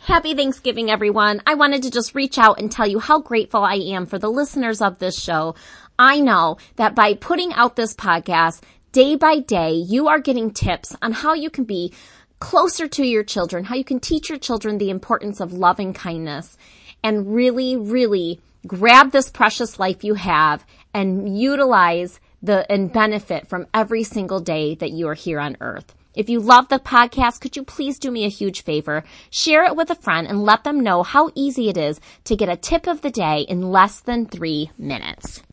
Happy Thanksgiving, everyone. I wanted to just reach out and tell you how grateful I am for the listeners of this show. I know that by putting out this podcast day by day, you are getting tips on how you can be closer to your children, how you can teach your children the importance of love and kindness, and really, really grab this precious life you have and utilize and benefit from every single day that you are here on earth. If you love the podcast, could you please do me a huge favor? Share it with a friend and let them know how easy it is to get a tip of the day in less than 3 minutes.